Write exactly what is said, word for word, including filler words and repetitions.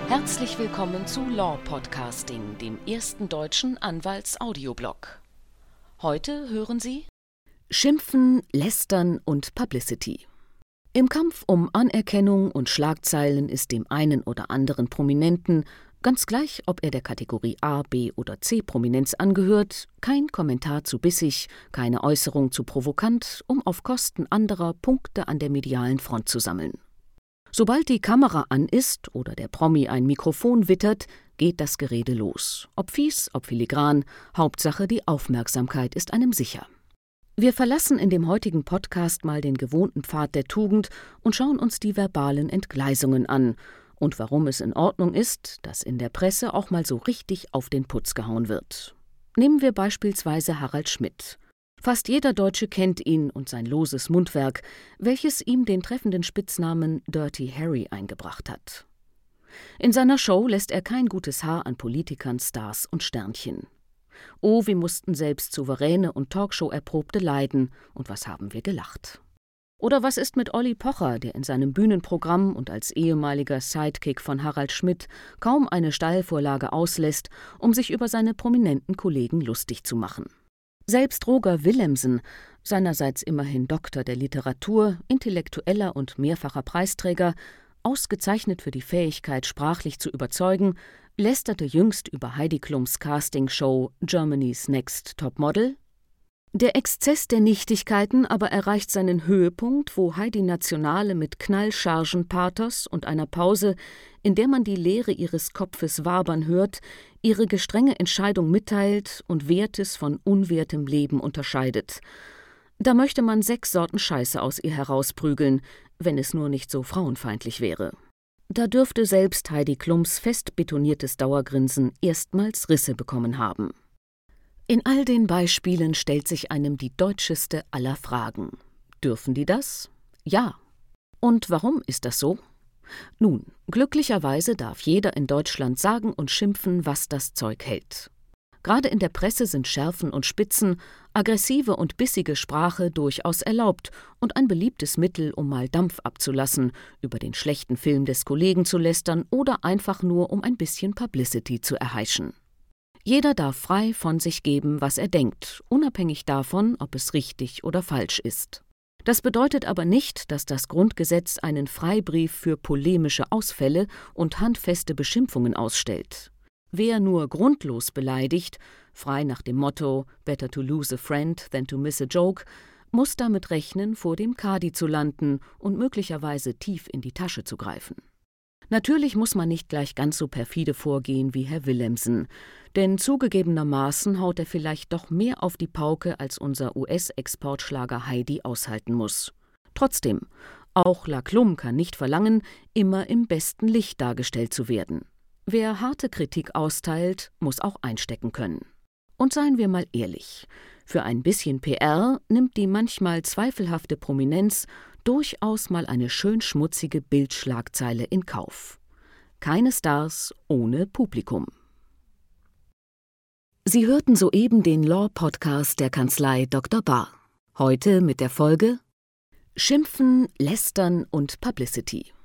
Herzlich willkommen zu Law Podcasting, dem ersten deutschen Anwalts-Audioblog. Heute hören Sie Schimpfen, Lästern und Publicity. Im Kampf um Anerkennung und Schlagzeilen ist dem einen oder anderen Prominenten, ganz gleich, ob er der Kategorie A, B oder C Prominenz angehört, kein Kommentar zu bissig, keine Äußerung zu provokant, um auf Kosten anderer Punkte an der medialen Front zu sammeln. Sobald die Kamera an ist oder der Promi ein Mikrofon wittert, geht das Gerede los. Ob fies, ob filigran, Hauptsache die Aufmerksamkeit ist einem sicher. Wir verlassen in dem heutigen Podcast mal den gewohnten Pfad der Tugend und schauen uns die verbalen Entgleisungen an und warum es in Ordnung ist, dass in der Presse auch mal so richtig auf den Putz gehauen wird. Nehmen wir beispielsweise Harald Schmidt. Fast jeder Deutsche kennt ihn und sein loses Mundwerk, welches ihm den treffenden Spitznamen Dirty Harry eingebracht hat. In seiner Show lässt er kein gutes Haar an Politikern, Stars und Sternchen. Oh, wie mussten selbst Souveräne und Talkshow-Erprobte leiden, und was haben wir gelacht. Oder was ist mit Olli Pocher, der in seinem Bühnenprogramm und als ehemaliger Sidekick von Harald Schmidt kaum eine Steilvorlage auslässt, um sich über seine prominenten Kollegen lustig zu machen. Selbst Roger Willemsen, seinerseits immerhin Doktor der Literatur, Intellektueller und mehrfacher Preisträger, ausgezeichnet für die Fähigkeit, sprachlich zu überzeugen, lästerte jüngst über Heidi Klums Castingshow Germany's Next Topmodel. Der Exzess der Nichtigkeiten aber erreicht seinen Höhepunkt, wo Heidi Nationale mit knallschargen Pathos und einer Pause, in der man die Leere ihres Kopfes wabern hört, ihre gestrenge Entscheidung mitteilt und Wertes von unwertem Leben unterscheidet. Da möchte man sechs Sorten Scheiße aus ihr herausprügeln, wenn es nur nicht so frauenfeindlich wäre. Da dürfte selbst Heidi Klums fest betoniertes Dauergrinsen erstmals Risse bekommen haben. In all den Beispielen stellt sich einem die deutscheste aller Fragen. Dürfen die das? Ja. Und warum ist das so? Nun, glücklicherweise darf jeder in Deutschland sagen und schimpfen, was das Zeug hält. Gerade in der Presse sind Schärfen und Spitzen, aggressive und bissige Sprache durchaus erlaubt und ein beliebtes Mittel, um mal Dampf abzulassen, über den schlechten Film des Kollegen zu lästern oder einfach nur, um ein bisschen Publicity zu erheischen. Jeder darf frei von sich geben, was er denkt, unabhängig davon, ob es richtig oder falsch ist. Das bedeutet aber nicht, dass das Grundgesetz einen Freibrief für polemische Ausfälle und handfeste Beschimpfungen ausstellt. Wer nur grundlos beleidigt, frei nach dem Motto »Better to lose a friend than to miss a joke«, muss damit rechnen, vor dem Kadi zu landen und möglicherweise tief in die Tasche zu greifen. Natürlich muss man nicht gleich ganz so perfide vorgehen wie Herr Willemsen, denn zugegebenermaßen haut er vielleicht doch mehr auf die Pauke, als unser U S-Exportschlager Heidi aushalten muss. Trotzdem, auch La Klum kann nicht verlangen, immer im besten Licht dargestellt zu werden. Wer harte Kritik austeilt, muss auch einstecken können. Und seien wir mal ehrlich, für ein bisschen P R nimmt die manchmal zweifelhafte Prominenz durchaus mal eine schön schmutzige Bildschlagzeile in Kauf. Keine Stars ohne Publikum. Sie hörten soeben den Law-Podcast der Kanzlei Doktor Bahr. Heute mit der Folge Schimpfen, Lästern und Publicity.